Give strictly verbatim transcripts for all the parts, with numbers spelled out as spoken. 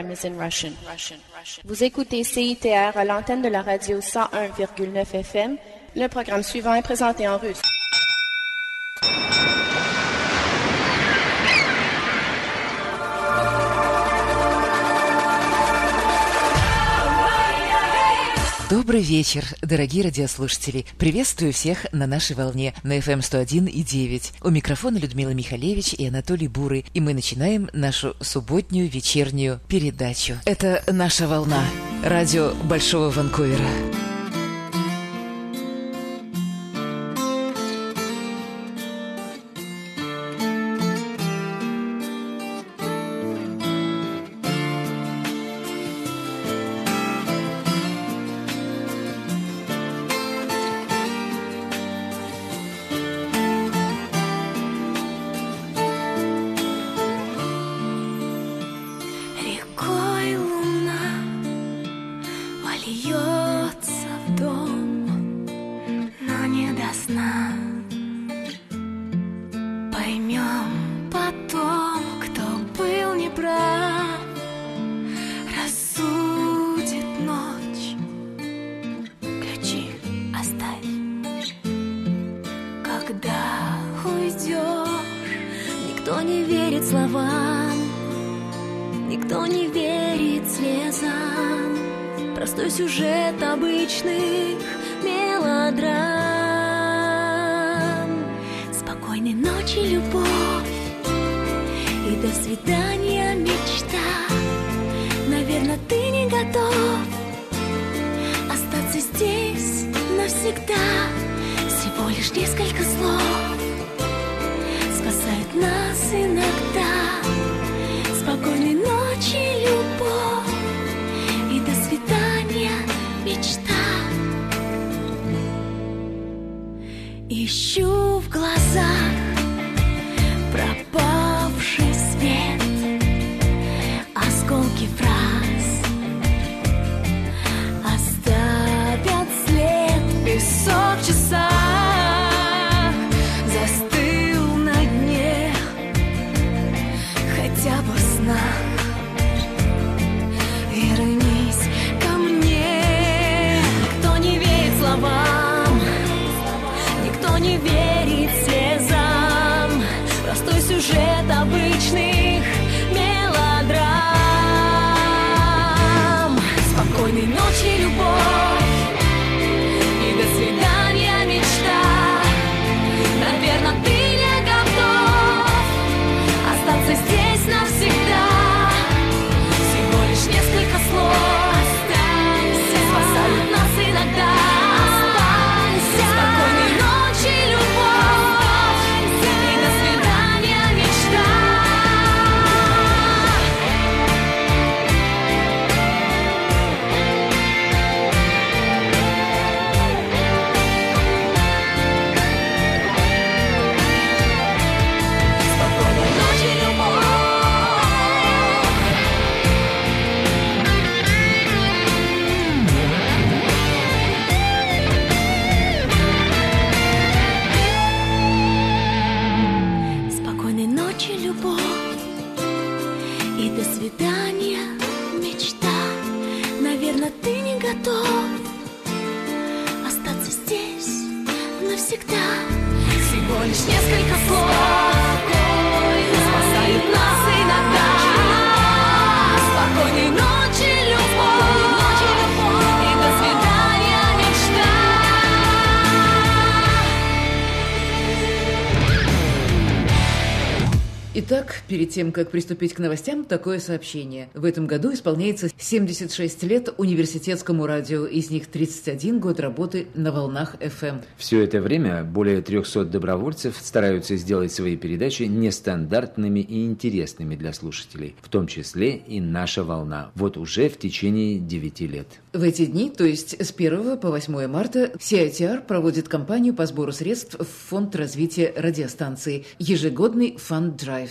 is in Russian. Vous écoutez C I T R à l'antenne de la radio cent un virgule neuf F M. Le programme suivant est présenté en russe. Добрый вечер, дорогие радиослушатели. Приветствую всех на нашей волне на эф эм сто один и девять. У микрофона Людмила Михалевич и Анатолий Бурый. И мы начинаем нашу субботнюю вечернюю передачу. Это наша волна. Радио Большого Ванкувера. Ищу в глазах пропавший свет, осколки фраз оставят след. Песок в часах застыл на дне хотя бы сна. Вернись ко мне. Никто не верит словам, никто не верит слезам. Простой сюжет обычных мелодрам. Спокойной ночи, любовь, и до свидания, мечта. Наверное, ты не готов остаться здесь навсегда. Всего лишь несколько слов спасают нас иногда. Спокойной ночи, любовь, и до свидания, мечта. Спокойной ночи, любовь. Спокойной ночи, любовь, и до свидания, мечта. Наверное, ты не готов остаться здесь навсегда. Всего лишь несколько слов спасают нас иногда. Спокойной ночи, любовь, и до свидания, мечта. Итак, перед тем, как приступить к новостям, такое сообщение. В этом году исполняется семьдесят шесть лет университетскому радио, из них тридцать один год работы на волнах эф эм. Все это время более трехсот добровольцев стараются сделать свои передачи нестандартными и интересными для слушателей, в том числе и «Наша волна». Вот уже в течение девяти лет. В эти дни, то есть с первого по восьмое марта, си ай ти ар проводит кампанию по сбору средств в Фонд развития радиостанции, ежегодный фанд-драйв. С начала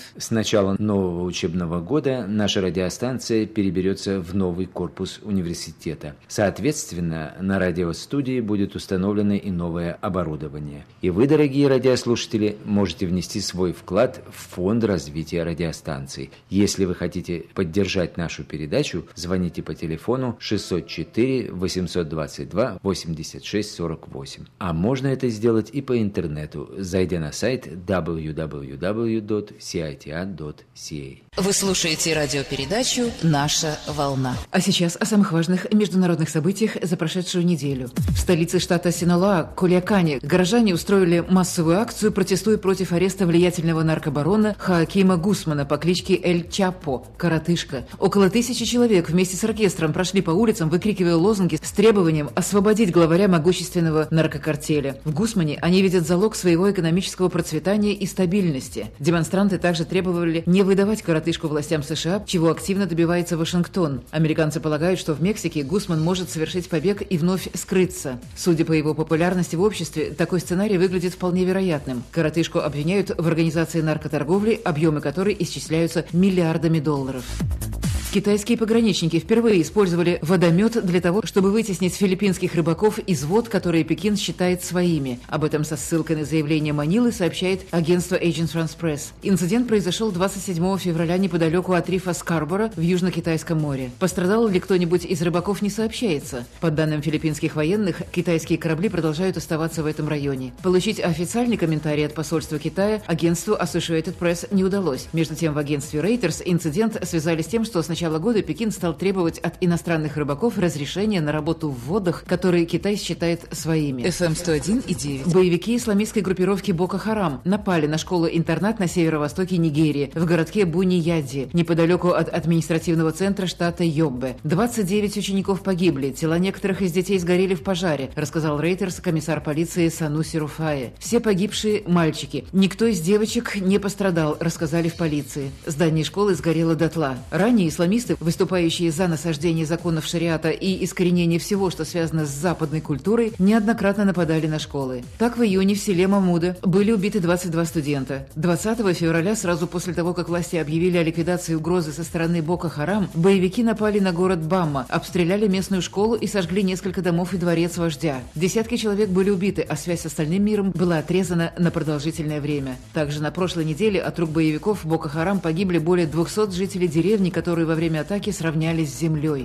начала нового учебного года наша радиостанция переберется в новый корпус университета. Соответственно, на радиостудии будет установлено и новое оборудование. И вы, дорогие радиослушатели, можете внести свой вклад в фонд развития радиостанций. Если вы хотите поддержать нашу передачу, звоните по телефону шестьсот четыре восемьсот двадцать два восемьдесят шесть сорок восемь. А можно это сделать и по интернету, зайдя на сайт дабл ю дабл ю дабл ю точка си ай ти эй точка си эй. Вы слушаете радиопередачу «Наша волна». А сейчас о самых важных международных событиях за прошедшую неделю. В столице штата Синалоа, Кульякане, горожане устроили массовую акцию, протестуя против ареста влиятельного наркобарона Хоакима Гусмана по кличке Эль Чапо – Коротышка. Около тысячи человек вместе с оркестром прошли по улицам, выкрикивая лозунги с требованием освободить главаря могущественного наркокартеля. В Гусмане они видят залог своего экономического процветания и стабильности. Демонстранты также требовали не выдавать коротышку властям США, чего активно добивается Вашингтон. Американцы полагают, что в Мексике Гусман может совершить побег и вновь скрыться. Судя по его популярности в обществе, такой сценарий выглядит вполне вероятным. Коротышку обвиняют в организации наркоторговли, объемы которой исчисляются миллиардами долларов. Китайские пограничники впервые использовали водомет для того, чтобы вытеснить филиппинских рыбаков из вод, которые Пекин считает своими. Об этом со ссылкой на заявление Манилы сообщает агентство Agence France Press. Инцидент произошел двадцать седьмого февраля неподалеку от рифа Скарборо в Южно-Китайском море. Пострадал ли кто-нибудь из рыбаков, не сообщается. По данным филиппинских военных, китайские корабли продолжают оставаться в этом районе. Получить официальный комментарий от посольства Китая агентству Associated Press не удалось. Между тем, в агентстве Reuters инцидент связали с тем, что сначала С начала года Пекин стал требовать от иностранных рыбаков разрешения на работу в водах, которые Китай считает своими. эф эм сто один и девять. Боевики исламистской группировки Боко Харам напали на школу-интернат на северо-востоке Нигерии, в городке Буни-Яди, неподалеку от административного центра штата Йоббе. двадцать девять учеников погибли, тела некоторых из детей сгорели в пожаре, рассказал Reuters комиссар полиции Сануси Руфае. Все погибшие – мальчики. Никто из девочек не пострадал, рассказали в полиции. Здание школы сгорело дотла. Ранее исламисты, выступающие за насаждение законов шариата и искоренение всего, что связано с западной культурой, неоднократно нападали на школы. Так, в июне в селе Мамуда были убиты двадцать два студента. двадцатого февраля, сразу после того, как власти объявили о ликвидации угрозы со стороны Боко Харам, боевики напали на город Бамма, обстреляли местную школу и сожгли несколько домов и дворец вождя. Десятки человек были убиты, а связь с остальным миром была отрезана на продолжительное время. Также на прошлой неделе от рук боевиков Боко Харам погибли более двухсот жителей деревни, которые во время атаки сравнялись с землей.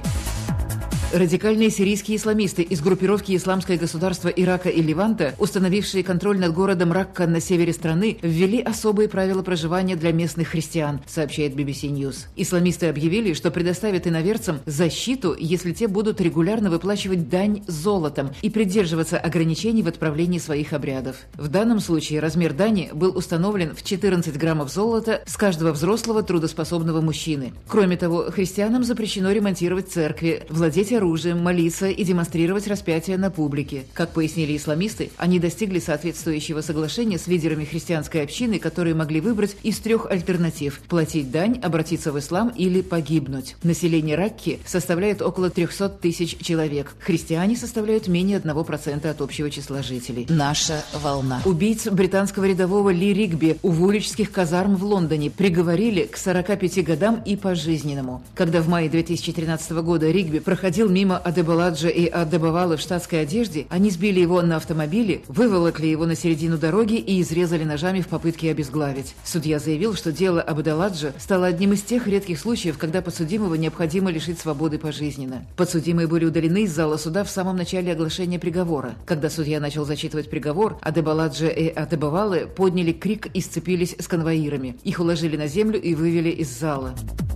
Радикальные сирийские исламисты из группировки «Исламское государство Ирака и Леванта», установившие контроль над городом Ракка на севере страны, ввели особые правила проживания для местных христиан, сообщает би би си News. Исламисты объявили, что предоставят иноверцам защиту, если те будут регулярно выплачивать дань золотом и придерживаться ограничений в отправлении своих обрядов. В данном случае размер дани был установлен в четырнадцать граммов золота с каждого взрослого трудоспособного мужчины. Кроме того, христианам запрещено ремонтировать церкви, владеть оружием, молиться и демонстрировать распятие на публике. Как пояснили исламисты, они достигли соответствующего соглашения с лидерами христианской общины, которые могли выбрать из трех альтернатив – платить дань, обратиться в ислам или погибнуть. Население Ракки составляет около трехсот тысяч человек. Христиане составляют менее одного процента от общего числа жителей. Наша волна. Убийц британского рядового Ли Ригби у вуличских казарм в Лондоне приговорили к сорока пяти годам и пожизненному. Когда в мае две тысячи тринадцатого года Ригби проходил мимо Адебаладжа и Адебавалы в штатской одежде, они сбили его на автомобиле, выволокли его на середину дороги и изрезали ножами в попытке обезглавить. Судья заявил, что дело Абдаладжа стало одним из тех редких случаев, когда подсудимого необходимо лишить свободы пожизненно. Подсудимые были удалены из зала суда в самом начале оглашения приговора. Когда судья начал зачитывать приговор, Адебаладжа и Адебавалы подняли крик и сцепились с конвоирами. Их уложили на землю и вывели из зала.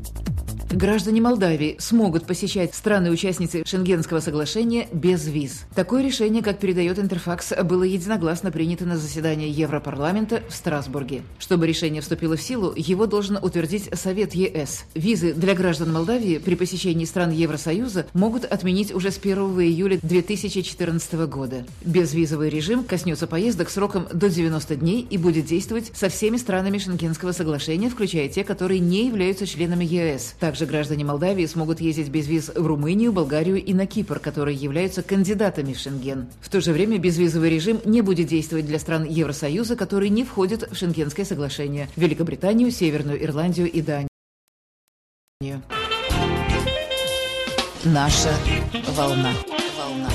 Граждане Молдавии смогут посещать страны-участницы Шенгенского соглашения без виз. Такое решение, как передает Интерфакс, было единогласно принято на заседании Европарламента в Страсбурге. Чтобы решение вступило в силу, его должен утвердить Совет ЕС. Визы для граждан Молдавии при посещении стран Евросоюза могут отменить уже с первого июля две тысячи четырнадцатого года. Безвизовый режим коснется поездок сроком до девяноста дней и будет действовать со всеми странами Шенгенского соглашения, включая те, которые не являются членами ЕС. Также Также граждане Молдавии смогут ездить без виз в Румынию, Болгарию и на Кипр, которые являются кандидатами в Шенген. В то же время безвизовый режим не будет действовать для стран Евросоюза, которые не входят в Шенгенское соглашение – Великобританию, Северную Ирландию и Данию. Наша волна. волна.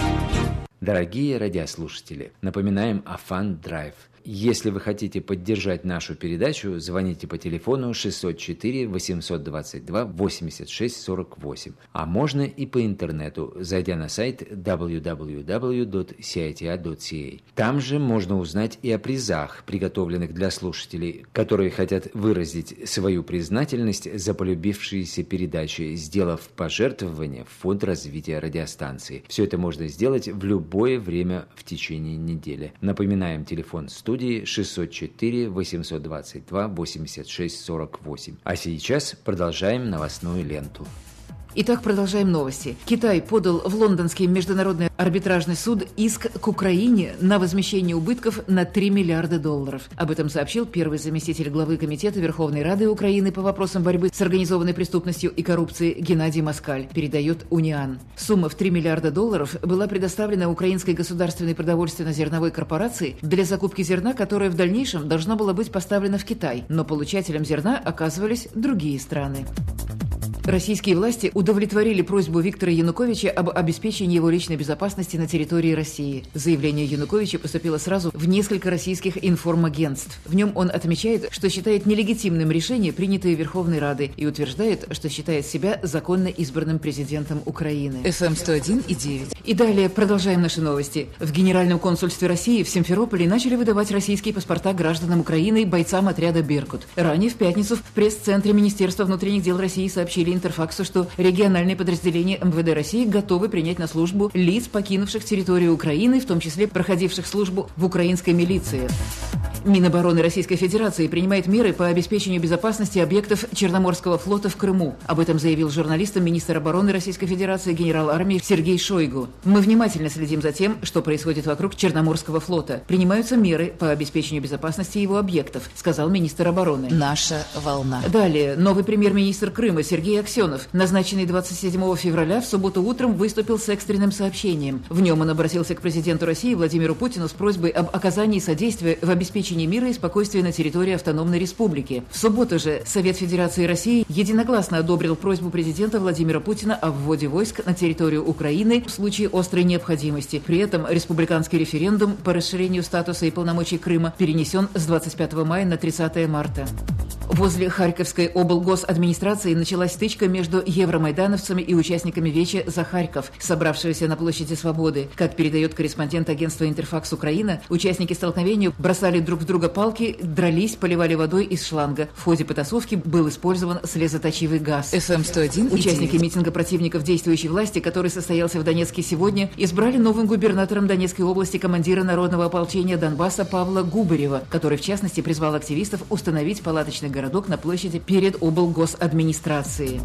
Дорогие радиослушатели, напоминаем о Fun Drive. Если вы хотите поддержать нашу передачу, звоните по телефону шестьсот четыре восемьсот двадцать два восемьдесят шесть сорок восемь, а можно и по интернету, зайдя на сайт дабл ю дабл ю дабл ю точка си ай ти эй точка си эй. Там же можно узнать и о призах, приготовленных для слушателей, которые хотят выразить свою признательность за полюбившиеся передачи, сделав пожертвование в фонд развития радиостанции. Все это можно сделать в любое время в течение недели. Напоминаем, телефон студии шестьсот четыре восемьсот двадцать два восемьдесят шесть сорок восемь. А сейчас продолжаем новостную ленту. Итак, продолжаем новости. Китай подал в Лондонский международный арбитражный суд иск к Украине на возмещение убытков на три миллиарда долларов. Об этом сообщил первый заместитель главы Комитета Верховной Рады Украины по вопросам борьбы с организованной преступностью и коррупцией Геннадий Москаль, передает Униан. Сумма в три миллиарда долларов была предоставлена Украинской государственной продовольственно-зерновой корпорации для закупки зерна, которое в дальнейшем должно было быть поставлено в Китай, но получателем зерна оказывались другие страны. Российские власти удовлетворили просьбу Виктора Януковича об обеспечении его личной безопасности на территории России. Заявление Януковича поступило сразу в несколько российских информагентств. В нем он отмечает, что считает нелегитимным решение, принятое Верховной Радой, и утверждает, что считает себя законно избранным президентом Украины. эф эм сто один и девять. И далее продолжаем наши новости. В Генеральном консульстве России в Симферополе начали выдавать российские паспорта гражданам Украины и бойцам отряда «Беркут». Ранее в пятницу в пресс-центре Министерства внутренних дел России сообщили Интерфаксу, что региональные подразделения эм вэ дэ России готовы принять на службу лиц, покинувших территорию Украины, в том числе проходивших службу в украинской милиции. Минобороны Российской Федерации принимает меры по обеспечению безопасности объектов Черноморского флота в Крыму. Об этом заявил журналистам министр обороны Российской Федерации генерал армии Сергей Шойгу. Мы внимательно следим за тем, что происходит вокруг Черноморского флота. Принимаются меры по обеспечению безопасности его объектов, сказал министр обороны. Наша волна. Далее. Новый премьер-министр Крыма Сергей Аксенов, назначенный двадцать седьмого февраля, в субботу утром выступил с экстренным сообщением. В нем он обратился к президенту России Владимиру Путину с просьбой об оказании содействия в обеспечении мира и спокойствия на территории автономной республики. В субботу же Совет Федерации России единогласно одобрил просьбу президента Владимира Путина о вводе войск на территорию Украины в случае острой необходимости. При этом республиканский референдум по расширению статуса и полномочий Крыма перенесен с двадцать пятого мая на тридцатое марта. Возле Харьковской облгосадминистрации началась стычка между евромайдановцами и участниками Веча за Харьков, собравшегося на площади Свободы. Как передает корреспондент агентства «Интерфакс Украина», участники столкновения бросали друг в друга палки, дрались, поливали водой из шланга. В ходе потасовки был использован слезоточивый газ. эф эм сто один. Участники митинга противников действующей власти, который состоялся в Донецке сегодня, избрали новым губернатором Донецкой области командира народного ополчения Донбасса Павла Губарева, который, в частности, призвал активистов установить палаточный городок на площади перед облгосадминистрацией.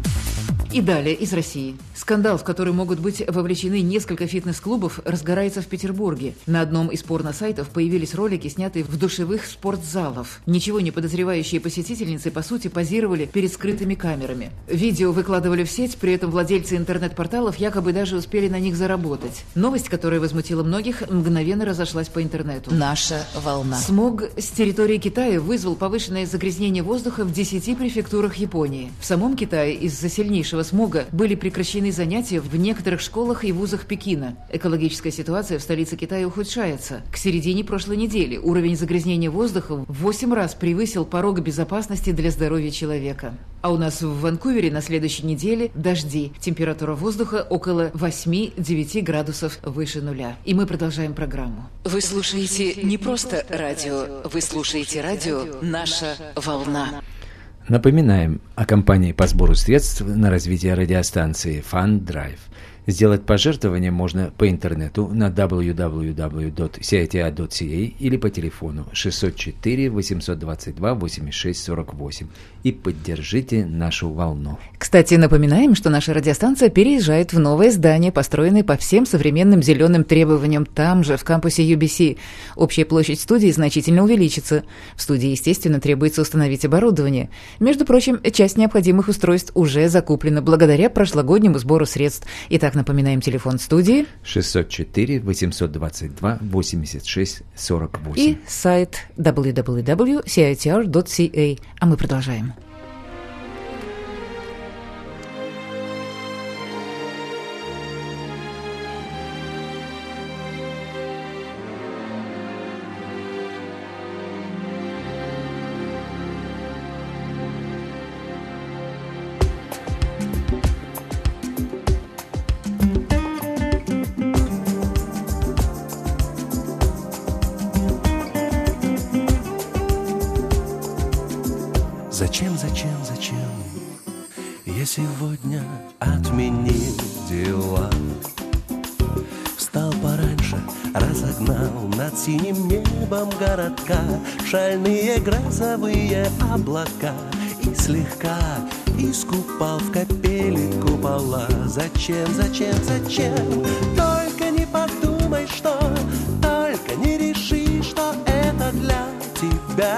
И далее из России. Скандал, в который могут быть вовлечены несколько фитнес-клубов, разгорается в Петербурге. На одном из порно-сайтов появились ролики, снятые в душевых спортзалов. Ничего не подозревающие посетительницы, по сути, позировали перед скрытыми камерами. Видео выкладывали в сеть, при этом владельцы интернет-порталов якобы даже успели на них заработать. Новость, которая возмутила многих, мгновенно разошлась по интернету. Наша волна. Смог с территории Китая вызвал повышенное загрязнение воздуха в десяти префектурах Японии. В самом Китае из-за сильнейшего смога были прекращены занятия в некоторых школах и вузах Пекина. Экологическая ситуация в столице Китая ухудшается. К середине прошлой недели уровень загрязнения воздуха в восемь раз превысил порог безопасности для здоровья человека. А у нас в Ванкувере на следующей неделе дожди. Температура воздуха около восемь-девять градусов выше нуля. И мы продолжаем программу. Вы слушаете не просто радио, вы слушаете радио «Наша волна». Напоминаем о кампании по сбору средств на развитие радиостанции Fun Drive. Сделать пожертвование можно по интернету на дабл ю дабл ю дабл ю точка си ай ти ар точка си эй или по телефону шестьсот четыре восемьсот двадцать два восемьдесят шесть сорок восемь и поддержите нашу волну. Кстати, напоминаем, что наша радиостанция переезжает в новое здание, построенное по всем современным зеленым требованиям там же, в кампусе ю би си. Общая площадь студии значительно увеличится. В студии, естественно, требуется установить оборудование. Между прочим, часть необходимых устройств уже закуплена благодаря прошлогоднему сбору средств. Итак, напоминаем телефон студии. шестьсот четыре восемьсот двадцать два восемьдесят шесть сорок восемь. И сайт дабл ю дабл ю дабл ю точка си ай ти ар точка си эй. А мы продолжаем. Зачем, зачем, зачем я сегодня отменил дела? Встал пораньше, разогнал над синим небом городка шальные грозовые облака и слегка искупал в капели купола. Зачем, зачем, зачем? Только не подумай, что, только не реши, что это для тебя.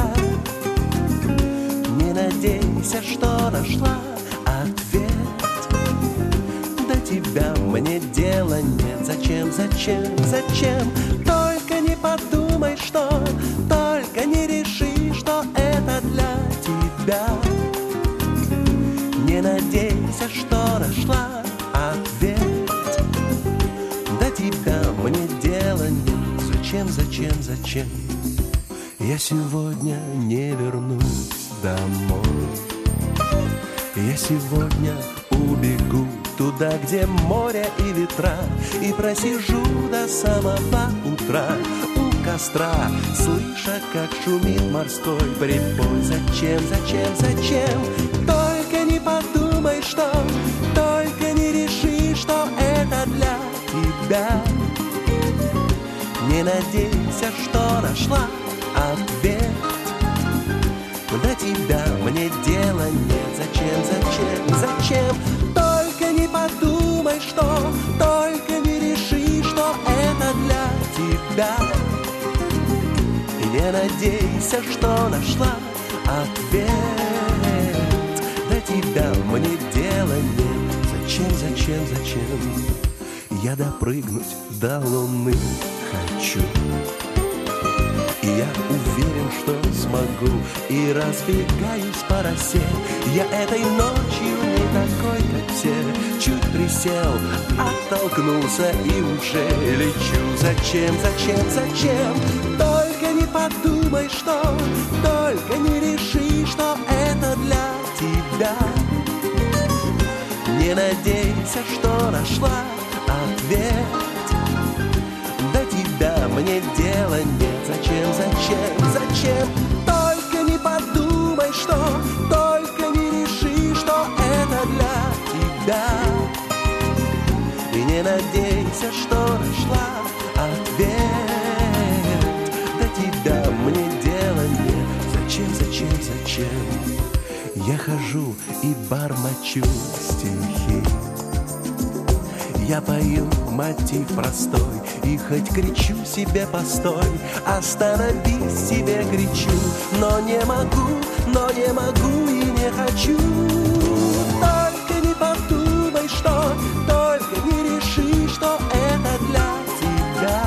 Не надейся, что нашла ответ. До тебя мне дела нет. Зачем, зачем, зачем? Только не подумай, что, только не реши, что это для тебя. Не надейся, что нашла ответ. До тебя мне дела нет. Зачем, зачем, зачем? Я сегодня не вернусь домой. Я сегодня убегу туда, где море и ветра, и просижу до самого утра у костра, слыша, как шумит морской прибой. Зачем, зачем, зачем? Только не подумай, что, только не реши, что это для тебя. Не надейся, что нашла ответ. До тебя мне дела нет. Зачем, зачем, зачем? Только не подумай, что, только не реши, что это для тебя. Не надейся, что нашла ответ. До тебя мне дела нет. Зачем, зачем, зачем? Я допрыгнуть до луны хочу. И я уверен, что смогу, и разбегаюсь по росе. Я этой ночью не такой, как все. Чуть присел, оттолкнулся и уже лечу. Зачем, зачем, зачем? Только не подумай, что, только не реши, что это для тебя. Не надейся, что нашла ответ. До тебя мне дела нет. Зачем, зачем, зачем? Только не подумай, что, только не реши, что это для тебя. И не надейся, что нашла ответ. До тебя мне дела нет. Зачем, зачем, зачем? Я хожу и бормочу стихи. Я пою мотив простой и хоть кричу себе постой, остановись себе кричу, но не могу, но не могу и не хочу. Только не подумай, что, только не реши, что это для тебя.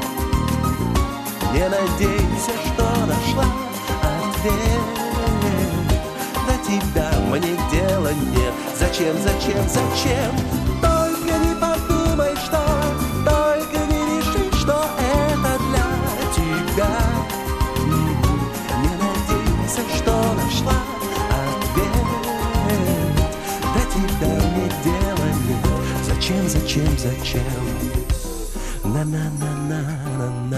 Не надейся, что нашла ответ. До тебя мне дела нет. Зачем, зачем, зачем? Зачем, зачем, зачем? На-на-на-на-на-на.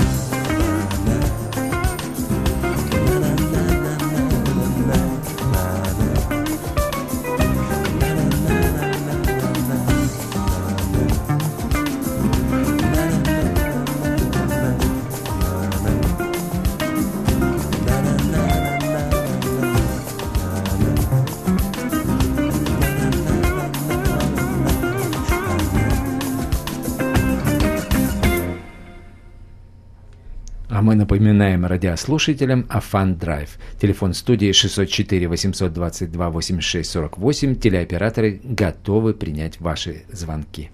мы напоминаем радиослушателям о Fun Drive. Телефон студии шестьсот четыре восемьсот двадцать два восемьдесят шесть сорок восемь. Телеоператоры готовы принять ваши звонки.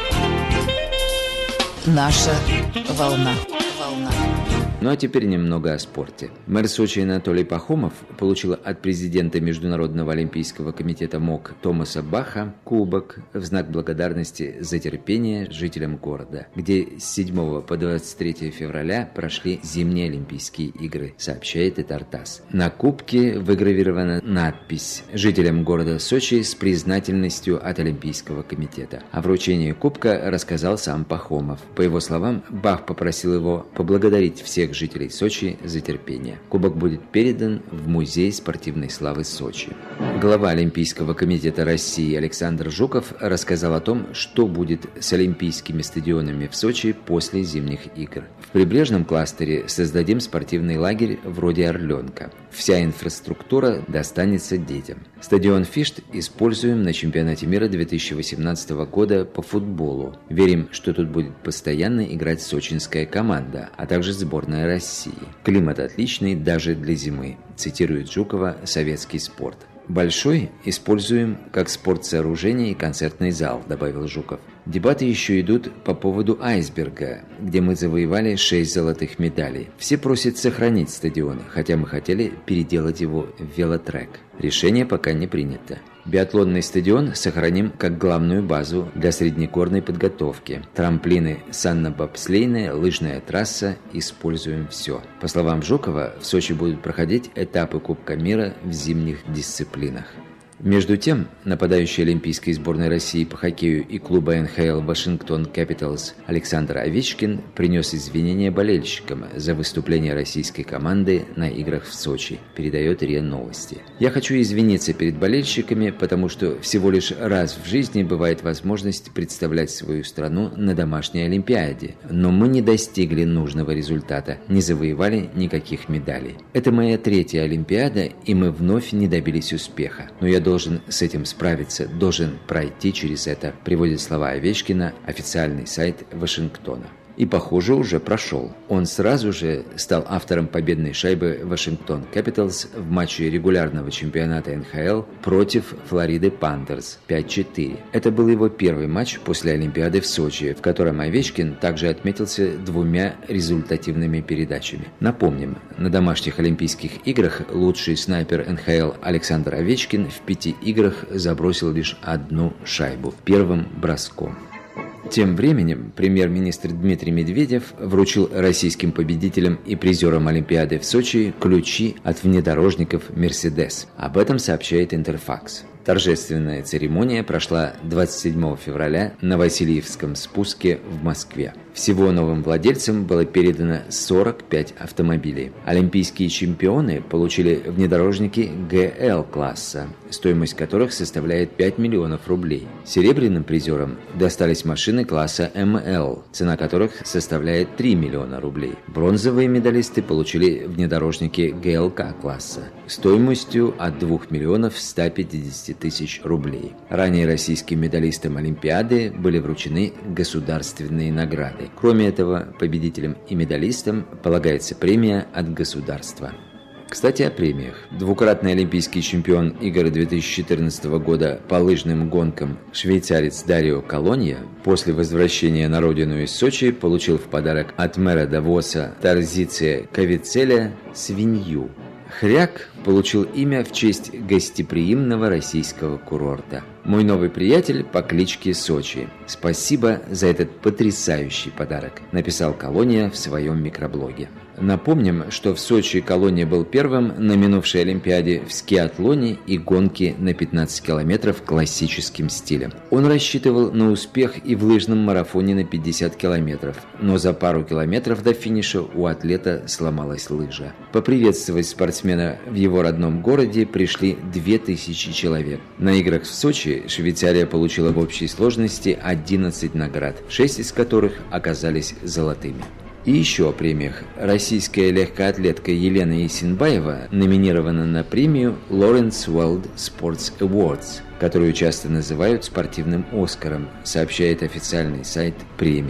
Наша волна. Волна. Ну а теперь немного о спорте. Мэр Сочи Анатолий Пахомов получил от президента Международного олимпийского комитета МОК Томаса Баха кубок в знак благодарности за терпение жителям города, где с седьмого по двадцать третье февраля прошли зимние Олимпийские игры, сообщает ТАСС. На кубке выгравирована надпись «Жителям города Сочи с признательностью от Олимпийского комитета». О вручении кубка рассказал сам Пахомов. По его словам, Бах попросил его поблагодарить всех жителей Сочи за терпение. Кубок будет передан в Музей спортивной славы Сочи. Глава Олимпийского комитета России Александр Жуков рассказал о том, что будет с олимпийскими стадионами в Сочи после зимних игр. В прибрежном кластере создадим спортивный лагерь вроде «Орленка». Вся инфраструктура достанется детям. Стадион «Фишт» используем на чемпионате мира две тысячи восемнадцатого года по футболу. Верим, что тут будет постоянно играть сочинская команда, а также сборная России. Климат отличный даже для зимы, цитирует Жукова «Советский спорт». «Большой используем как спортсооружение и концертный зал», добавил Жуков. Дебаты еще идут по поводу айсберга, где мы завоевали шесть золотых медалей. Все просят сохранить стадион, хотя мы хотели переделать его в велотрек. Решение пока не принято. Биатлонный стадион сохраним как главную базу для среднегорной подготовки. Трамплины, санно-бобслейная, лыжная трасса – используем все. По словам Жукова, в Сочи будут проходить этапы Кубка мира в зимних дисциплинах. Между тем, нападающий олимпийской сборной России по хоккею и клуба эн ха эл Вашингтон Капиталс Александр Овечкин принес извинения болельщикам за выступление российской команды на играх в Сочи, передает РИА Новости. «Я хочу извиниться перед болельщиками, потому что всего лишь раз в жизни бывает возможность представлять свою страну на домашней Олимпиаде, но мы не достигли нужного результата, не завоевали никаких медалей. Это моя третья Олимпиада, и мы вновь не добились успеха. Но я должен с этим справиться, должен пройти через это», приводит слова Овечкина официальный сайт Вашингтона. И, похоже, уже прошел. Он сразу же стал автором победной шайбы Вашингтон Капиталс в матче регулярного чемпионата эн ха эл против Флориды Пантерс пять четыре. Это был его первый матч после Олимпиады в Сочи, в котором Овечкин также отметился двумя результативными передачами. Напомним, на домашних Олимпийских играх лучший снайпер эн ха эл Александр Овечкин в пяти играх забросил лишь одну шайбу первым броском. Тем временем премьер-министр Дмитрий Медведев вручил российским победителям и призерам Олимпиады в Сочи ключи от внедорожников «Мерседес». Об этом сообщает Интерфакс. Торжественная церемония прошла двадцать седьмого февраля на Васильевском спуске в Москве. Всего новым владельцам было передано сорок пять автомобилей. Олимпийские чемпионы получили внедорожники гэ эл-класса, стоимость которых составляет пять миллионов рублей. Серебряным призерам достались машины класса эм эл, цена которых составляет три миллиона рублей. Бронзовые медалисты получили внедорожники гэ эл ка-класса стоимостью от двух миллионов ста пятидесяти тысяч рублей. Ранее российским медалистам Олимпиады были вручены государственные награды. Кроме этого, победителям и медалистам полагается премия от государства. Кстати, о премиях. Двукратный олимпийский чемпион игр две тысячи четырнадцатого года по лыжным гонкам швейцарец Дарио Колонья после возвращения на родину из Сочи получил в подарок от мэра Давоса Тарзиция Кавицеля свинью. Хряк получил имя в честь гостеприимного российского курорта. «Мой новый приятель по кличке Сочи. Спасибо за этот потрясающий подарок», написал Колония в своем микроблоге. Напомним, что в Сочи Колония был первым на минувшей Олимпиаде в скиатлоне и гонке на пятнадцать километров классическим стилем. Он рассчитывал на успех и в лыжном марафоне на пятьдесят километров, но за пару километров до финиша у атлета сломалась лыжа. Поприветствовать спортсмена в его родном городе пришли две тысячи человек. На играх в Сочи Швейцария получила в общей сложности одиннадцать наград, шесть из которых оказались золотыми. И еще о премиях. Российская легкоатлетка Елена Есенбаева номинирована на премию Lawrence World Sports Awards, которую часто называют спортивным Оскаром, сообщает официальный сайт премии.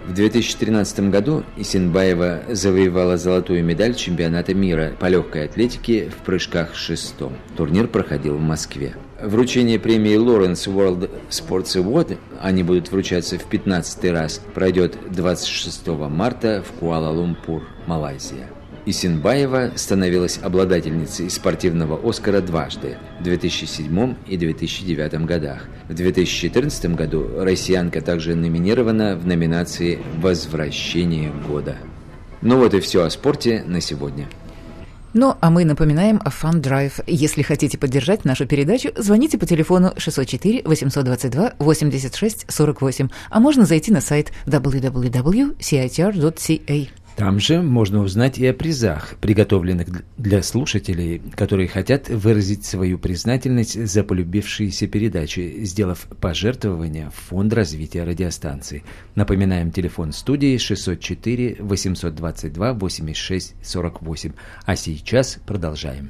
В две тысячи тринадцатом году Исенбаева завоевала золотую медаль чемпионата мира по легкой атлетике в прыжках с шестом. Турнир проходил в Москве. Вручение премии Lawrence World Sports Award, они будут вручаться в пятнадцатый раз, пройдет двадцать шестого марта в Куала-Лумпур, Малайзия. Исенбаева становилась обладательницей спортивного «Оскара» дважды – в две тысячи седьмом и две тысячи девятом годах. В две тысячи четырнадцатом году россиянка также номинирована в номинации «Возвращение года». Ну вот и все о спорте на сегодня. Ну, а мы напоминаем о Fun Drive. Если хотите поддержать нашу передачу, звоните по телефону шестьсот четыре восемьсот двадцать два восемьдесят шесть сорок восемь, а можно зайти на сайт дабл ю дабл ю дабл ю точка си ай ти ар точка си эй. Там же можно узнать и о призах, приготовленных для слушателей, которые хотят выразить свою признательность за полюбившиеся передачи, сделав пожертвование в Фонд развития радиостанции. Напоминаем, телефон студии шестьсот четыре восемьсот двадцать два восемьдесят шесть сорок восемь. А сейчас продолжаем.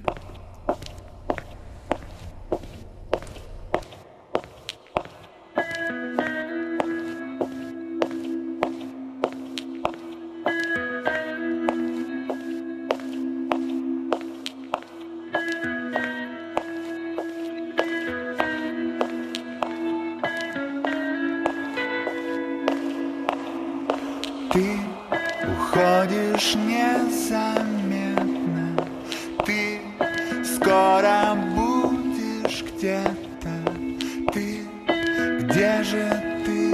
Ты уходишь незаметно, ты скоро будешь где-то. Ты, где же ты?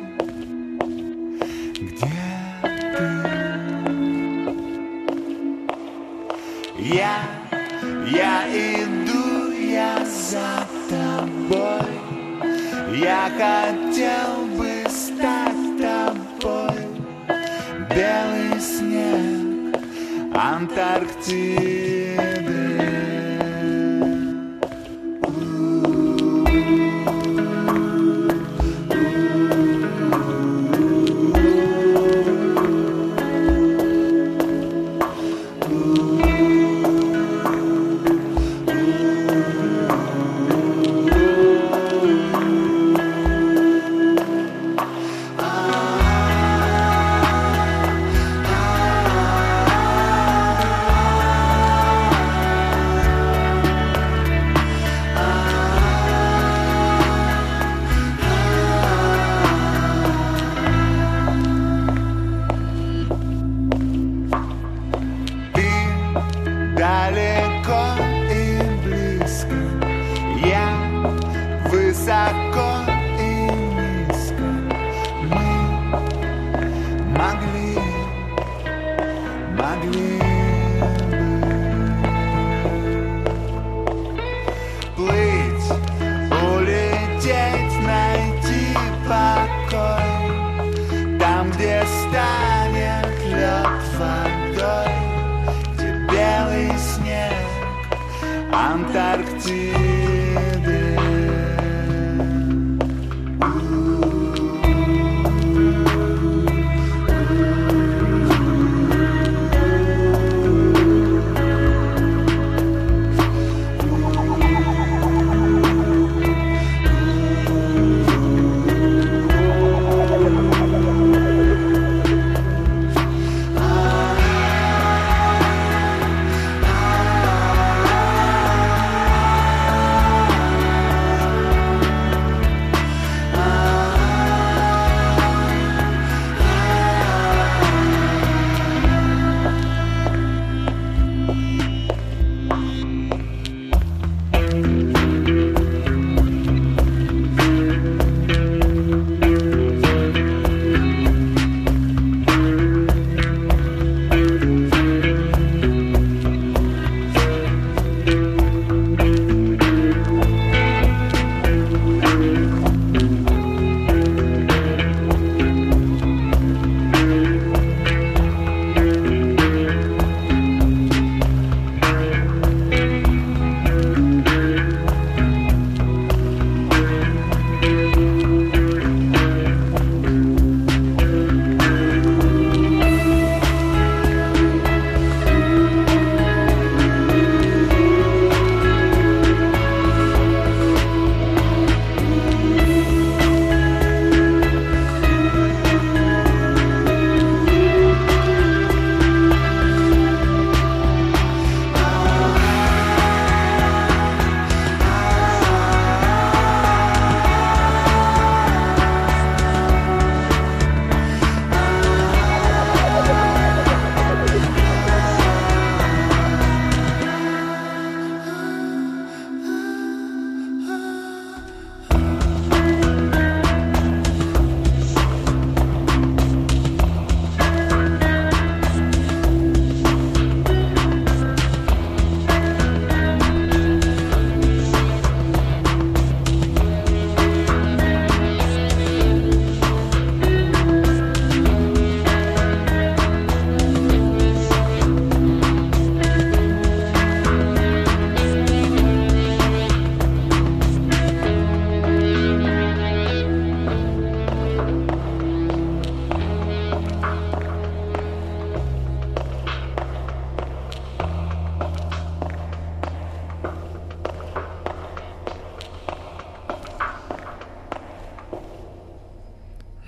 Где ты? Я, я иду, я за тобой. Я хотел бы стать тобой. Белый снег Антарктиды.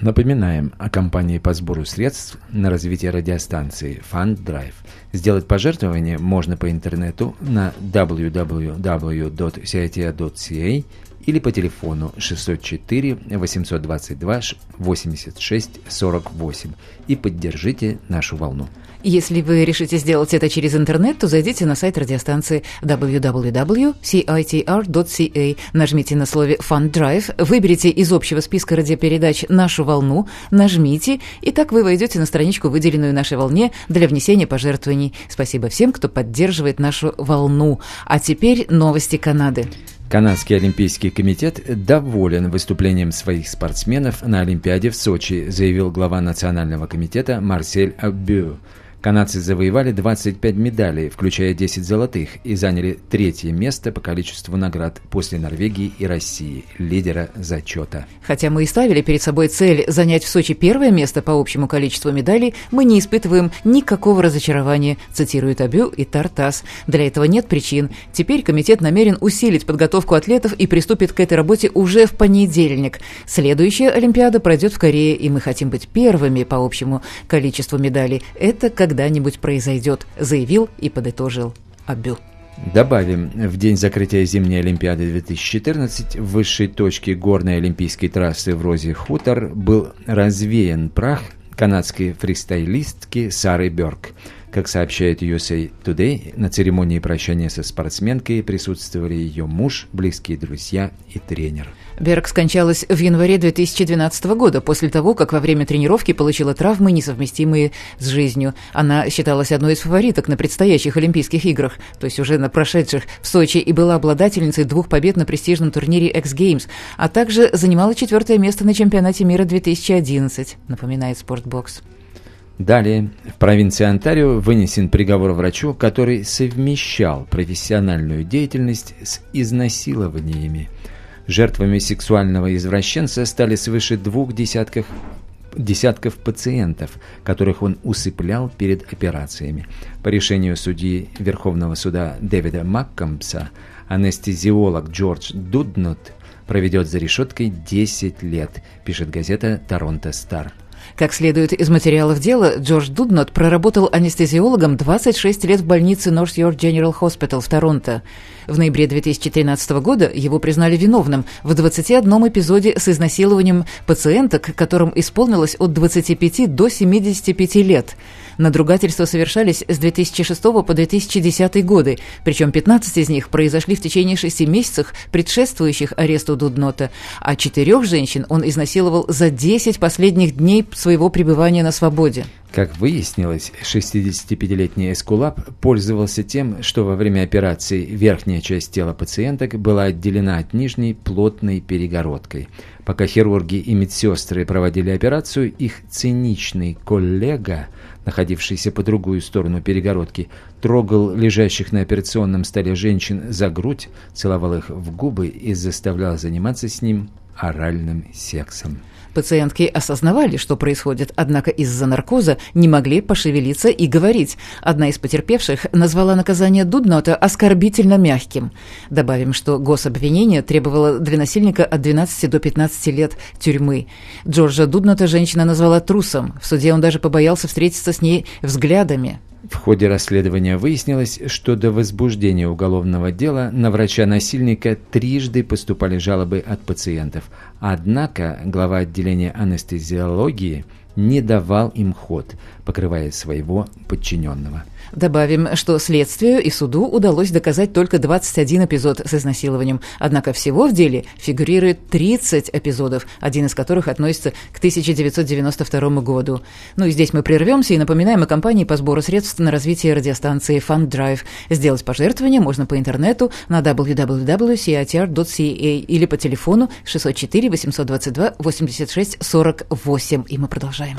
Напоминаем о кампании по сбору средств на развитие радиостанции Fund Drive. Сделать пожертвование можно по интернету на дабл ю дабл ю дабл ю точка си ай ти ар точка си эй или по телефону шестьсот четыре восемьсот двадцать два восемьдесят шесть сорок восемь и поддержите нашу волну. Если вы решите сделать это через интернет, то зайдите на сайт радиостанции дабл ю дабл ю дабл ю точка си ай ти ар точка си эй, нажмите на слове Fund Drive, выберите из общего списка радиопередач «Нашу волну», нажмите, и так вы войдете на страничку, выделенную нашей волне для внесения пожертвований. Спасибо всем, кто поддерживает нашу волну. А теперь новости Канады. Канадский олимпийский комитет доволен выступлением своих спортсменов на Олимпиаде в Сочи, заявил глава национального комитета Марсель Аббю. Канадцы завоевали двадцать пять медалей, включая десять золотых, и заняли третье место по количеству наград после Норвегии и России, лидера зачета. Хотя мы и ставили перед собой цель занять в Сочи первое место по общему количеству медалей, мы не испытываем никакого разочарования, цитирует Абю и Тартас. Для этого нет причин. Теперь комитет намерен усилить подготовку атлетов и приступит к этой работе уже в понедельник. Следующая Олимпиада пройдет в Корее, и мы хотим быть первыми по общему количеству медалей. Это как когда-нибудь произойдет, заявил и подытожил Абю. Добавим, в день закрытия зимней Олимпиады две тысячи четырнадцать в высшей точке горной олимпийской трассы в Рози-Хутор был развеян прах канадской фристайлистки Сары Бёрк. Как сообщает ю эс эй Today, на церемонии прощания со спортсменкой присутствовали ее муж, близкие друзья и тренер. Бёрк скончалась в январе две тысячи двенадцатого года, после того, как во время тренировки получила травмы, несовместимые с жизнью. Она считалась одной из фавориток на предстоящих Олимпийских играх, то есть уже на прошедших в Сочи, и была обладательницей двух побед на престижном турнире X Games, а также занимала четвертое место на чемпионате мира две тысячи одиннадцать, напоминает Спортбокс. Далее, в провинции Онтарио вынесен приговор врачу, который совмещал профессиональную деятельность с изнасилованиями. Жертвами сексуального извращенца стали свыше двух десятков, десятков пациентов, которых он усыплял перед операциями. По решению судьи Верховного суда Дэвида Маккомбса, анестезиолог Джордж Дуднот проведет за решеткой десять лет, пишет газета «Торонто Стар». Как следует из материалов дела, Джордж Дуднот проработал анестезиологом двадцать шесть лет в больнице North York General Hospital в Торонто. В ноябре две тысячи тринадцатого года его признали виновным в двадцати одном эпизоде с изнасилованием пациенток, которым исполнилось от двадцати пяти до семидесяти пяти лет. Надругательства совершались с две тысячи шестого по две тысячи десятый годы, причем пятнадцать из них произошли в течение шести месяцев, предшествующих аресту Дуднота, а четырех женщин он изнасиловал за десять последних дней своего пребывания на свободе. Как выяснилось, шестидесятипятилетний эскулап пользовался тем, что во время операции верхняя часть тела пациенток была отделена от нижней плотной перегородкой. Пока хирурги и медсестры проводили операцию, их циничный коллега, находившийся по другую сторону перегородки, трогал лежащих на операционном столе женщин за грудь, целовал их в губы и заставлял заниматься с ним оральным сексом. Пациентки осознавали, что происходит, однако из-за наркоза не могли пошевелиться и говорить. Одна из потерпевших назвала наказание Дуднота оскорбительно мягким. Добавим, что гособвинение требовало для насильника от двенадцати до пятнадцати лет тюрьмы. Джорджа Дуднота женщина назвала трусом. В суде он даже побоялся встретиться с ней взглядами. В ходе расследования выяснилось, что до возбуждения уголовного дела на врача-насильника трижды поступали жалобы от пациентов. Однако глава отделения анестезиологии не давал им ход, покрывая своего подчиненного. Добавим, что следствию и суду удалось доказать только двадцать один эпизод с изнасилованием. Однако всего в деле фигурирует тридцать эпизодов, один из которых относится к тысяча девятьсот девяносто второму году. Ну и здесь мы прервемся и напоминаем о кампании по сбору средств на развитие радиостанции Fund Drive. Сделать пожертвование можно по интернету на дабл ю дабл ю дабл ю точка си ай ти ар точка си эй или по телефону шестьсот четыре восемьсот двадцать два восемьдесят шесть сорок восемь. И мы продолжаем.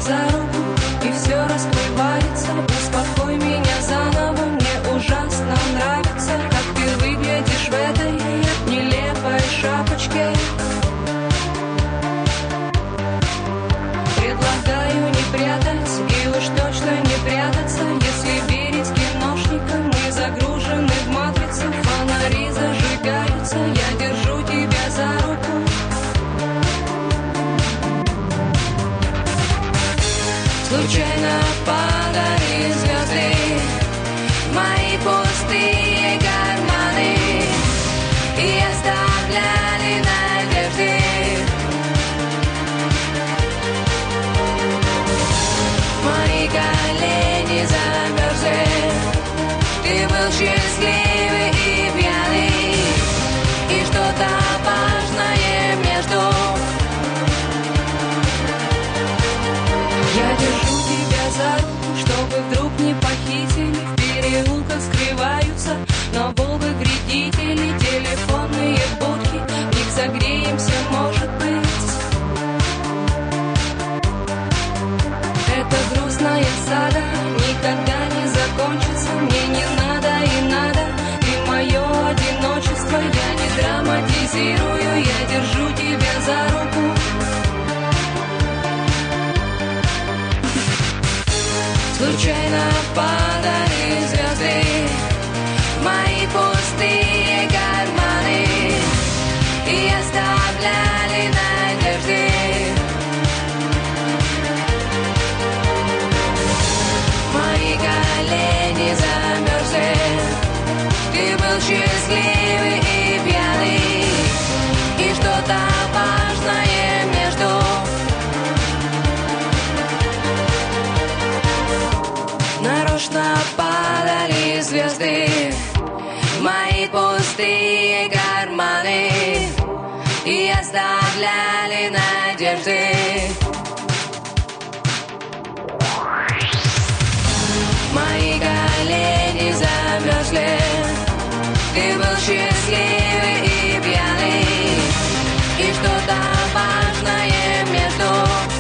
за руку, и все расплывается. Успокой меня заново, мне ужасно нравится, как ты выглядишь в этой нелепой шапочке. Предлагаю не прятать, и уж точно не прятаться. Если верить киношникам, мы загружены в матрицу. Фонари зажигаются, я держу тебя за руку. Случайно падали звезды в мои пустые карманы и оставляли надежды. Мои колени замерзли, ты был счастливый и пьяный, и что-то важное между. Я держу тебя за руку, чтобы вдруг не похитили. В переулках скрываются на Волгах вредители, телефонные будки, в них согреемся, может быть. Эта грустная сага никогда не закончится. Мне не надо и надо, и мое одиночество. Я не драматизирую, я держу тебя за руку. Случайно падали звезды в мои пустые карманы и оставляли надежды. Мои колени замерзли, ты был счастливый и пьяный, и что-то важное между. Нарочно падали звезды в мои пустые карманы и оставляли надежды. Мои колени замерзли, ты был счастливый и пьяный, и что-то важное между.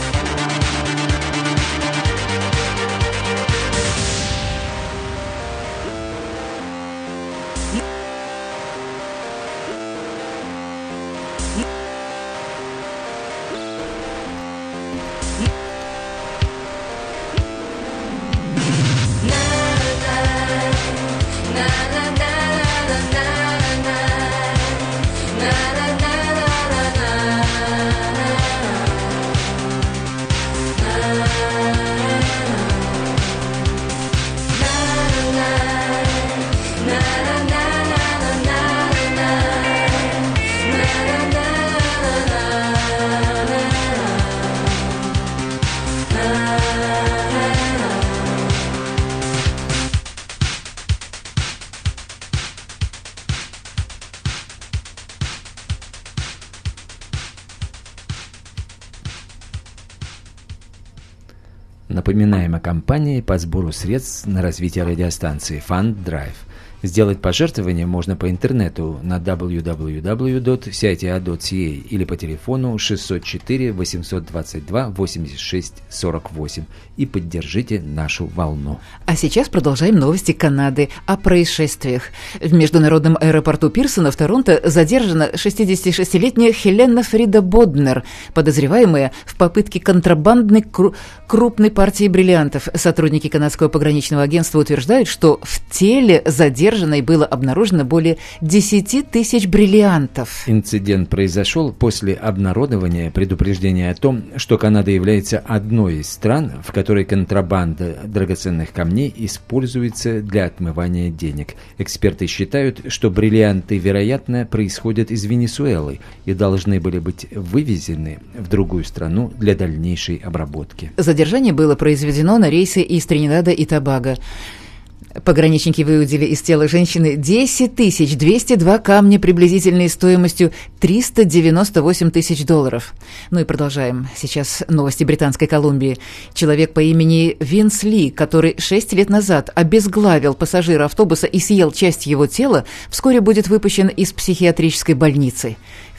Напоминаем о кампании по сбору средств на развитие радиостанции Fund Drive. Сделать пожертвование можно по интернету на дабл ю дабл ю дабл ю точка си ай ти эй точка си эй или по телефону шестьсот четыре восемьсот двадцать два восемьдесят шесть сорок восемь и поддержите нашу волну. А сейчас продолжаем новости Канады о происшествиях. В международном аэропорту Пирсона в Торонто задержана шестидесятишестилетняя Хелена Фрида Боднер, подозреваемая в попытке контрабандной кру- крупной партии бриллиантов. Сотрудники канадского пограничного агентства утверждают, что в теле задержанной было обнаружено более десять тысяч бриллиантов. Инцидент произошел после обнародования предупреждения о том, что Канада является одной из стран, в которой контрабанда драгоценных камней используется для отмывания денег. Эксперты считают, что бриллианты, вероятно, происходят из Венесуэлы и должны были быть вывезены в другую страну для дальнейшей обработки. Задержание было произведено на рейсе из Тринидада и Тобаго. Пограничники выудили из тела женщины десять тысяч двести два камня приблизительной стоимостью триста девяносто восемь тысяч долларов. Ну и продолжаем. Сейчас новости Британской Колумбии. Человек по имени Винс Ли, который шесть лет назад обезглавил пассажира автобуса и съел часть его тела, вскоре будет выпущен из психиатрической больницы.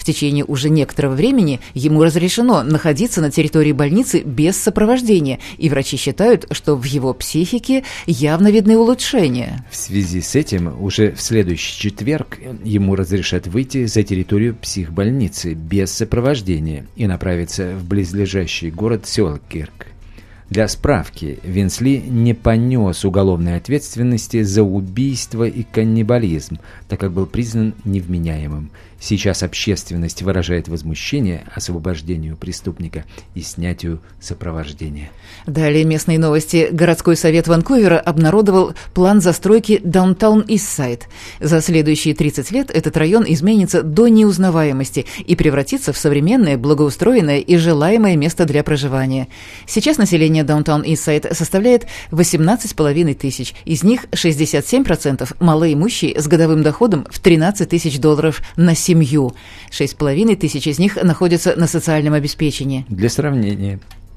В течение уже некоторого времени ему разрешено находиться на территории больницы без сопровождения, и врачи считают, что в его психике явно видны улучшения. В связи с этим уже в следующий четверг ему разрешат выйти за территорию психбольницы без сопровождения и направиться в близлежащий город Сёлкирк. Для справки, Винсли не понес уголовной ответственности за убийство и каннибализм, так как был признан невменяемым. Сейчас общественность выражает возмущение освобождению преступника и снятию сопровождения. Далее местные новости. Городской совет Ванкувера обнародовал план застройки Downtown Eastside. За следующие тридцать лет этот район изменится до неузнаваемости и превратится в современное, благоустроенное и желаемое место для проживания. Сейчас население Downtown Eastside составляет восемнадцать с половиной тысяч. Из них шестьдесят семь процентов малоимущие с годовым доходом в тринадцать тысяч долларов на семью. шесть с половиной тысяч из них находятся на социальном обеспечении. Для сравнения,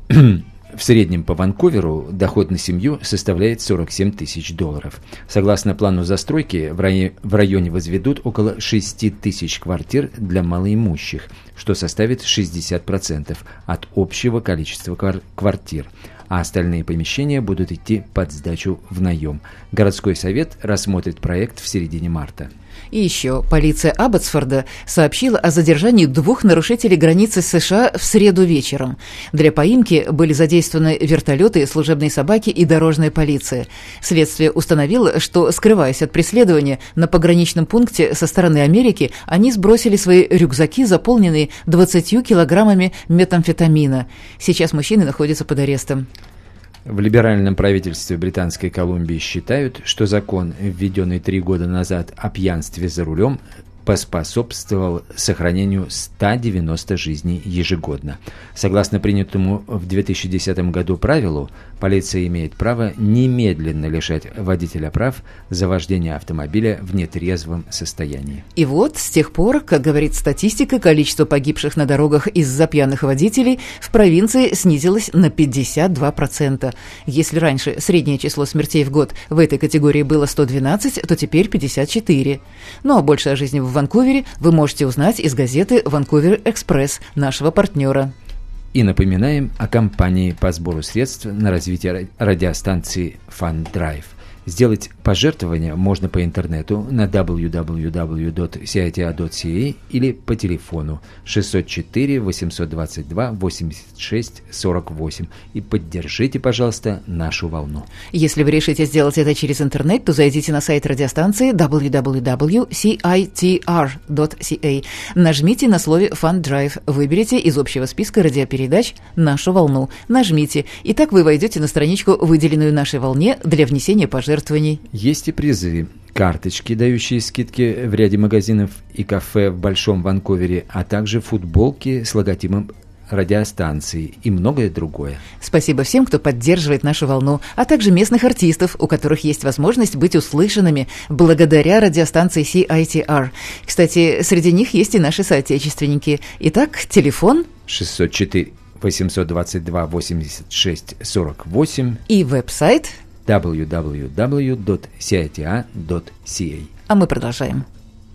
в среднем по Ванкуверу доход на семью составляет сорок семь тысяч долларов. Согласно плану застройки, в районе, в районе возведут около шесть тысяч квартир для малоимущих, что составит шестьдесят процентов от общего количества квартир, а остальные помещения будут идти под сдачу в наем. Городской совет рассмотрит проект в середине марта. И еще полиция Абботсфорда сообщила о задержании двух нарушителей границы США в среду вечером. Для поимки были задействованы вертолеты, служебные собаки и дорожная полиция. Следствие установило, что, скрываясь от преследования на пограничном пункте со стороны Америки, они сбросили свои рюкзаки, заполненные двадцатью килограммами метамфетамина. Сейчас мужчины находятся под арестом. В либеральном правительстве Британской Колумбии считают, что закон, введенный три года назад о пьянстве за рулем, поспособствовал сохранению ста девяноста жизней ежегодно. Согласно принятому в две тысячи десятом году правилу, полиция имеет право немедленно лишать водителя прав за вождение автомобиля в нетрезвом состоянии. И вот с тех пор, как говорит статистика, количество погибших на дорогах из-за пьяных водителей в провинции снизилось на пятьдесят два процента. Если раньше среднее число смертей в год в этой категории было сто двенадцать, то теперь пятьдесят четыре. Ну а больше о жизни в Ванкувере вы можете узнать из газеты «Ванкувер Экспресс», нашего партнера. И напоминаем о кампании по сбору средств на развитие радиостанции Fund Drive. Сделать пожертвования можно по интернету на дабл ю дабл ю дабл ю точка си ай ти эй точка си эй или по телефону шестьсот четыре восемьсот двадцать два восемьдесят шесть сорок восемь и поддержите, пожалуйста, нашу волну. Если вы решите сделать это через интернет, то зайдите на сайт радиостанции дабл ю дабл ю дабл ю точка си ай ти ар точка си эй, нажмите на слове Fund Drive, выберите из общего списка радиопередач «Нашу волну», нажмите, и так вы войдете на страничку, выделенную нашей волне для внесения пожертвований. Есть и призы. Карточки, дающие скидки в ряде магазинов и кафе в Большом Ванкувере, а также футболки с логотипом радиостанции и многое другое. Спасибо всем, кто поддерживает нашу волну, а также местных артистов, у которых есть возможность быть услышанными благодаря радиостанции си ай ти ар. Кстати, среди них есть и наши соотечественники. Итак, телефон шестьсот четыре восемьсот двадцать два восемьдесят шесть сорок восемь и веб-сайт дабл ю дабл ю дабл ю точка си ай ти эй точка си эй. А мы продолжаем.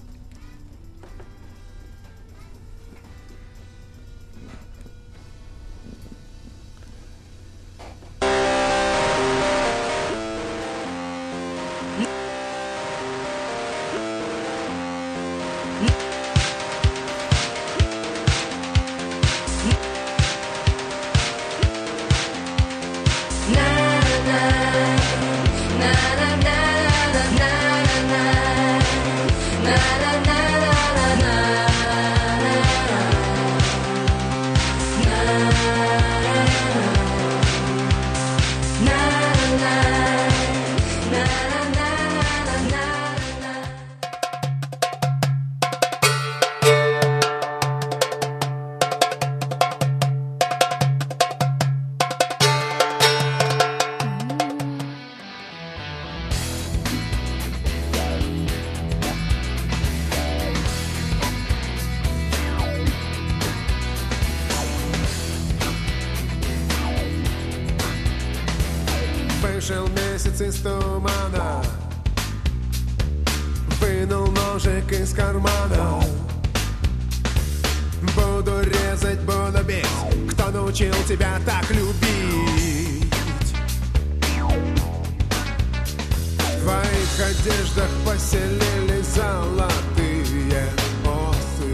Вышел месяц из тумана, вынул ножик из кармана, буду резать, буду бить. Кто научил тебя так любить? В твоих одеждах поселились золотые осы.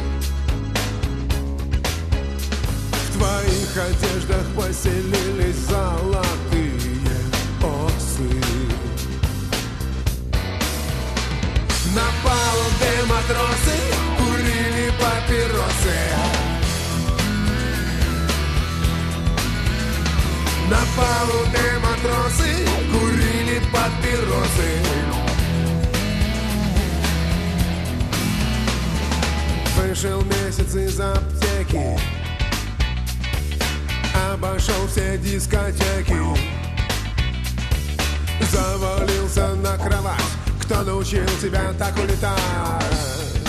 В твоих одеждах поселились золотые осы. На палубе матросы курили папиросы. На палубе матросы курили папиросы. Вышел месяц из аптеки, обошел все дискотеки, завалился на кровать. Кто научил тебя так улетать?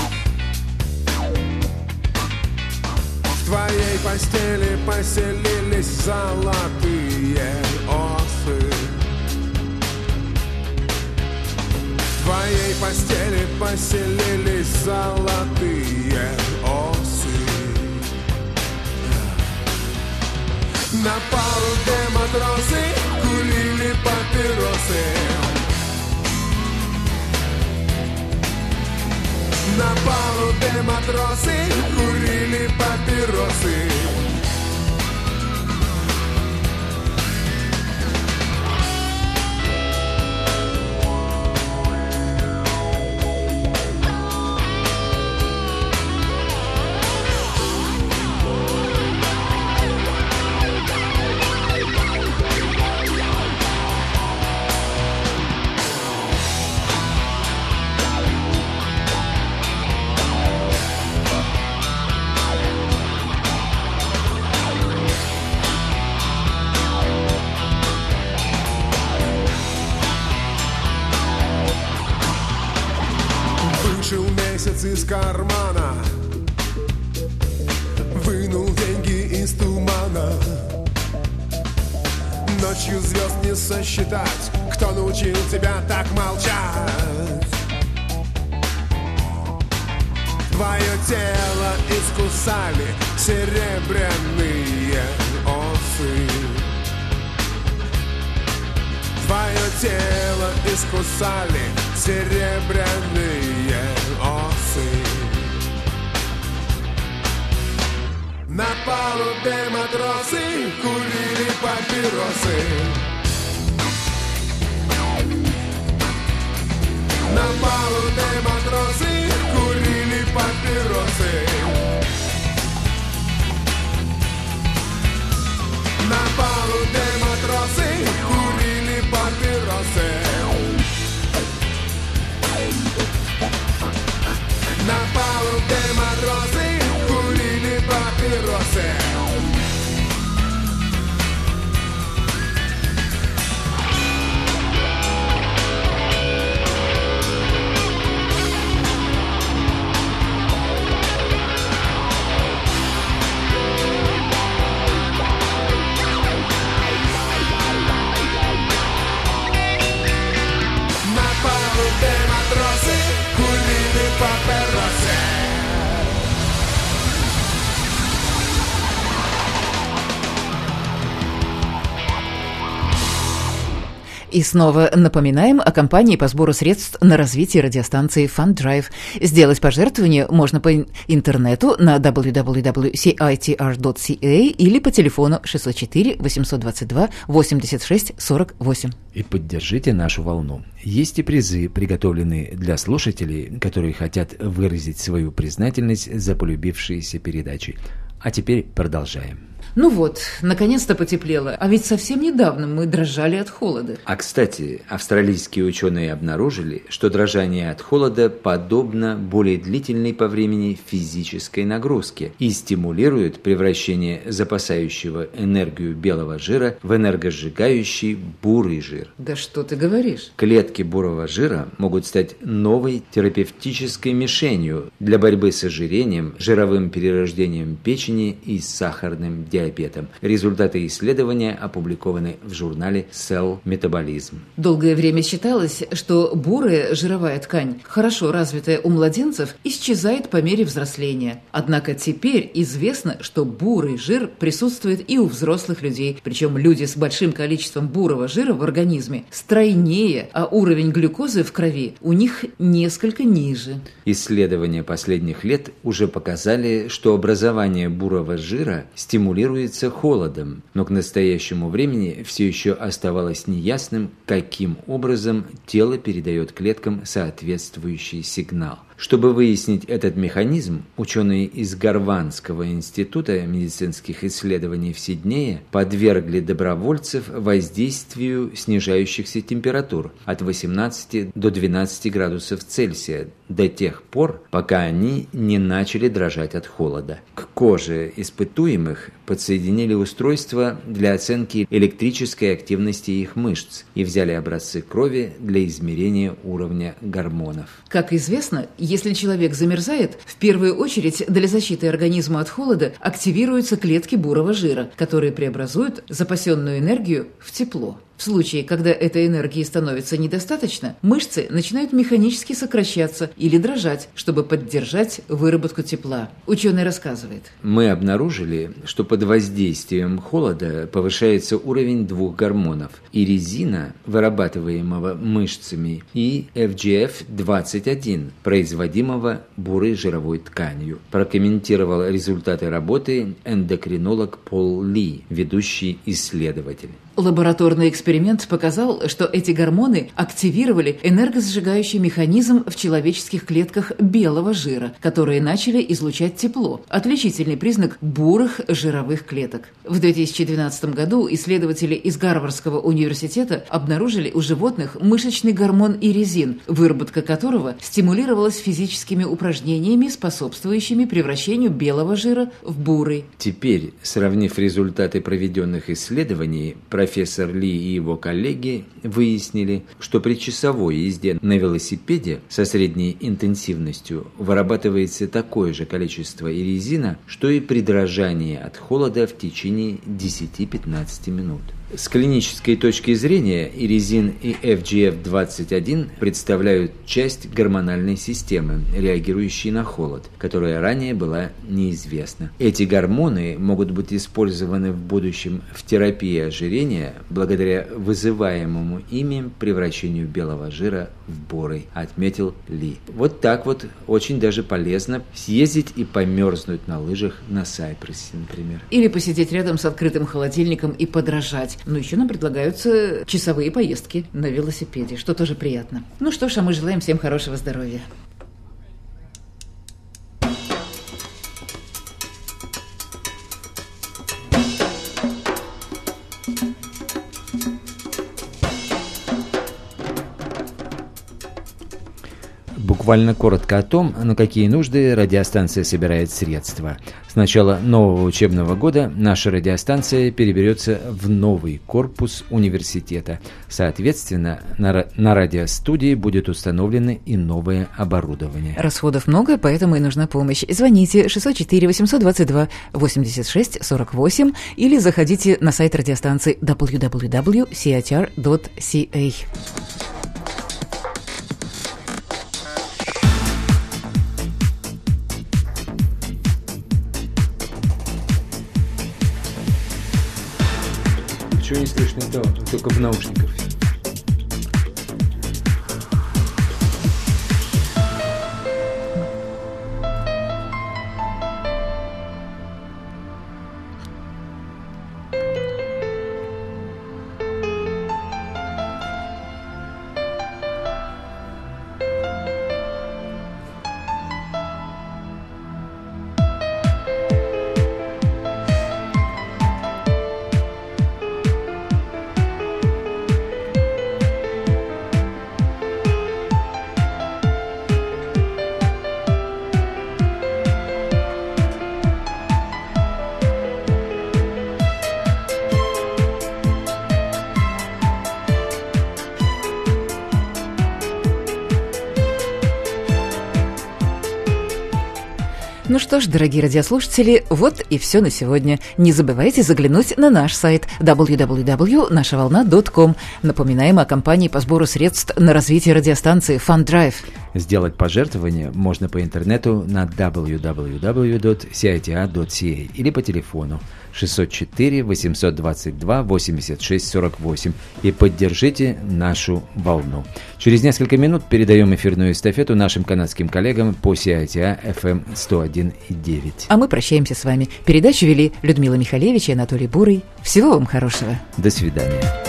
В твоей постели поселились золотые осы. В твоей постели поселились золотые осы. На палубе матросы курили папиросы. На палубе матросы курили папиросы. Из кармана вынул деньги из тумана. Ночью звезд не сосчитать. Кто научил тебя так молчать? Твое тело искусали серебряные осы. Твое тело искусали серебряные осы. На палубе матросы курили папиросы. На палубе матросы курили папиросы. На палубе матросы курили папиросы. На палубе матросы курили папиросы. На палубе матросы курили папиросы. И снова напоминаем о кампании по сбору средств на развитие радиостанции Fund Drive. Сделать пожертвование можно по интернету на дабл ю дабл ю дабл ю точка си ай ти ар точка си эй или по телефону шестьсот четыре восемьсот двадцать два восемьдесят шесть сорок восемь. И поддержите нашу волну. Есть и призы, приготовленные для слушателей, которые хотят выразить свою признательность за полюбившиеся передачи. А теперь продолжаем. Ну вот, наконец-то потеплело, а ведь совсем недавно мы дрожали от холода. А, кстати, австралийские ученые обнаружили, что дрожание от холода подобно более длительной по времени физической нагрузке и стимулирует превращение запасающего энергию белого жира в энергосжигающий бурый жир. Да что ты говоришь? Клетки бурого жира могут стать новой терапевтической мишенью для борьбы с ожирением, жировым перерождением печени и сахарным диабетом. диабетом. Результаты исследования опубликованы в журнале Cell Metabolism. Долгое время считалось, что бурая жировая ткань, хорошо развитая у младенцев, исчезает по мере взросления. Однако теперь известно, что бурый жир присутствует и у взрослых людей, причем люди с большим количеством бурого жира в организме стройнее, а уровень глюкозы в крови у них несколько ниже. Исследования последних лет уже показали, что образование бурого жира стимулируется холодом, но к настоящему времени все еще оставалось неясным, каким образом тело передает клеткам соответствующий сигнал. Чтобы выяснить этот механизм, ученые из Гарвардского института медицинских исследований в Сиднее подвергли добровольцев воздействию снижающихся температур от восемнадцати до двенадцати градусов Цельсия до тех пор, пока они не начали дрожать от холода. К коже испытуемых подсоединили устройство для оценки электрической активности их мышц и взяли образцы крови для измерения уровня гормонов. Как известно, если человек замерзает, в первую очередь для защиты организма от холода активируются клетки бурого жира, которые преобразуют запасенную энергию в тепло. В случае, когда этой энергии становится недостаточно, мышцы начинают механически сокращаться или дрожать, чтобы поддержать выработку тепла. Ученый рассказывает. Мы обнаружили, что под воздействием холода повышается уровень двух гормонов – иризина, вырабатываемого мышцами, и эф джи эф двадцать один, производимого бурой жировой тканью. Прокомментировал результаты работы эндокринолог Пол Ли, ведущий исследователь. Лабораторный эксперимент показал, что эти гормоны активировали энергосжигающий механизм в человеческих клетках белого жира, которые начали излучать тепло, отличительный признак бурых жировых клеток. В две тысячи двенадцатом году исследователи из Гарвардского университета обнаружили у животных мышечный гормон иризин, выработка которого стимулировалась физическими упражнениями, способствующими превращению белого жира в бурый. Теперь, сравнив результаты проведенных исследований, профессор Ли и его коллеги выяснили, что при часовой езде на велосипеде со средней интенсивностью вырабатывается такое же количество иризина, что и при дрожании от холода в течение десяти-пятнадцати минут. С клинической точки зрения иризин и эф джи эф двадцать один представляют часть гормональной системы, реагирующей на холод, которая ранее была неизвестна. Эти гормоны могут быть использованы в будущем в терапии ожирения благодаря вызываемому ими превращению белого жира в бурый, отметил Ли. Вот так вот очень даже полезно съездить и померзнуть на лыжах на Сайпрессе, например. Или посидеть рядом с открытым холодильником и подражать. Но еще нам предлагаются часовые поездки на велосипеде, что тоже приятно. Ну что ж, а мы желаем всем хорошего здоровья. Буквально коротко о том, на какие нужды радиостанция собирает средства. С начала нового учебного года наша радиостанция переберется в новый корпус университета. Соответственно, на, на радиостудии будет установлено и новое оборудование. Расходов много, поэтому и нужна помощь. Звоните шестьсот четыре восемьсот двадцать два восемьдесят шесть сорок восемь или заходите на сайт радиостанции дабл ю дабл ю дабл ю точка си эйч ар точка си эй. Ничего не слышно, да, только в наушниках. Ну что ж, дорогие радиослушатели, вот и все на сегодня. Не забывайте заглянуть на наш сайт дабл ю дабл ю дабл ю точка наша волна точка ком. Напоминаем о кампании по сбору средств на развитие радиостанции Fund Drive. Сделать пожертвование можно по интернету на дабл ю дабл ю дабл ю точка си ай ти ар точка си эй или по телефону шестьсот четыре восемьсот двадцать два восемьдесят шесть сорок восемь и поддержите нашу волну. Через несколько минут передаем эфирную эстафету нашим канадским коллегам по си ай ти ар эф эм сто один и девять. А мы прощаемся с вами. Передачу вели Людмила Михалевич и Анатолий Бурый. Всего вам хорошего. До свидания.